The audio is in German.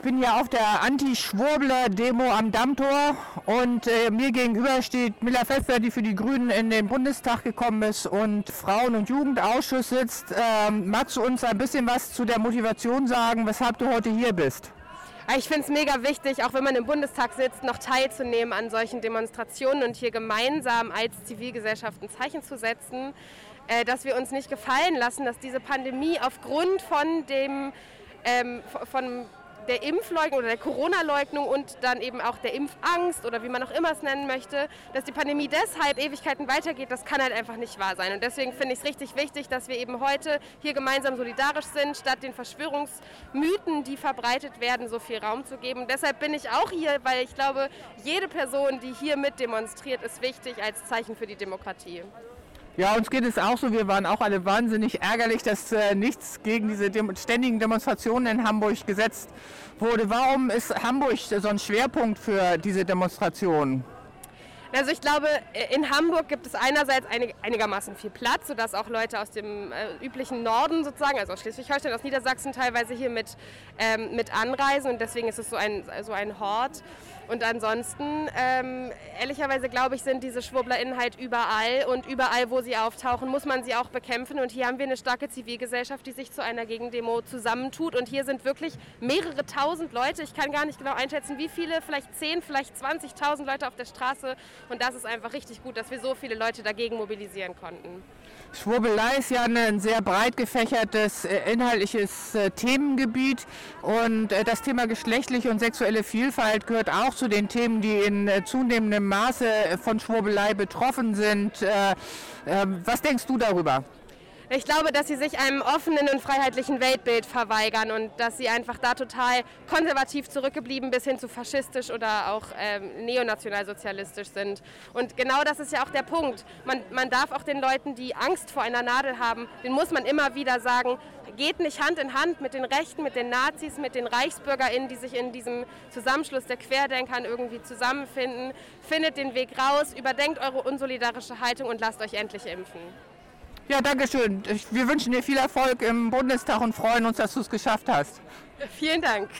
Ich bin ja auf der Anti-Schwurbler-Demo am Dammtor und mir gegenüber steht Milla Pfeffer, die für die Grünen in den Bundestag gekommen ist und Frauen- und Jugendausschuss sitzt. Magst du uns ein bisschen was zu der Motivation sagen, weshalb du heute hier bist? Ich finde es mega wichtig, auch wenn man im Bundestag sitzt, noch teilzunehmen an solchen Demonstrationen und hier gemeinsam als Zivilgesellschaft ein Zeichen zu setzen, dass wir uns nicht gefallen lassen, dass diese Pandemie aufgrund von der Impfleugnung oder der Corona-Leugnung und dann eben auch der Impfangst oder wie man auch immer es nennen möchte, dass die Pandemie deshalb Ewigkeiten weitergeht, das kann halt einfach nicht wahr sein. Und deswegen finde ich es richtig wichtig, dass wir eben heute hier gemeinsam solidarisch sind, statt den Verschwörungsmythen, die verbreitet werden, so viel Raum zu geben. Und deshalb bin ich auch hier, weil ich glaube, jede Person, die hier mit demonstriert, ist wichtig als Zeichen für die Demokratie. Ja, uns geht es auch so. Wir waren auch alle wahnsinnig ärgerlich, dass nichts gegen diese ständigen Demonstrationen in Hamburg gesetzt wurde. Warum ist Hamburg so ein Schwerpunkt für diese Demonstrationen? Also ich glaube, in Hamburg gibt es einerseits einigermaßen viel Platz, sodass auch Leute aus dem üblichen Norden sozusagen, also aus Schleswig-Holstein, aus Niedersachsen teilweise hier mit anreisen und deswegen ist es so ein Hort. Und ansonsten, ehrlicherweise glaube ich, sind diese SchwurblerInnen halt überall und überall, wo sie auftauchen, muss man sie auch bekämpfen. Und hier haben wir eine starke Zivilgesellschaft, die sich zu einer Gegendemo zusammentut. Und hier sind wirklich mehrere tausend Leute. Ich kann gar nicht genau einschätzen, wie viele, vielleicht 10, vielleicht 20.000 Leute auf der Straße. Und das ist einfach richtig gut, dass wir so viele Leute dagegen mobilisieren konnten. Schwurbelei ist ja ein sehr breit gefächertes inhaltliches Themengebiet und das Thema geschlechtliche und sexuelle Vielfalt gehört auch zu den Themen, die in zunehmendem Maße von Schwurbelei betroffen sind. Was denkst du darüber? Ich glaube, dass sie sich einem offenen und freiheitlichen Weltbild verweigern und dass sie einfach da total konservativ zurückgeblieben bis hin zu faschistisch oder auch neonationalsozialistisch sind. Und genau das ist ja auch der Punkt. Man darf auch den Leuten, die Angst vor einer Nadel haben, denen muss man immer wieder sagen, geht nicht Hand in Hand mit den Rechten, mit den Nazis, mit den ReichsbürgerInnen, die sich in diesem Zusammenschluss der Querdenkern irgendwie zusammenfinden. Findet den Weg raus, überdenkt eure unsolidarische Haltung und lasst euch endlich impfen. Ja, danke schön. Wir wünschen dir viel Erfolg im Bundestag und freuen uns, dass du es geschafft hast. Vielen Dank.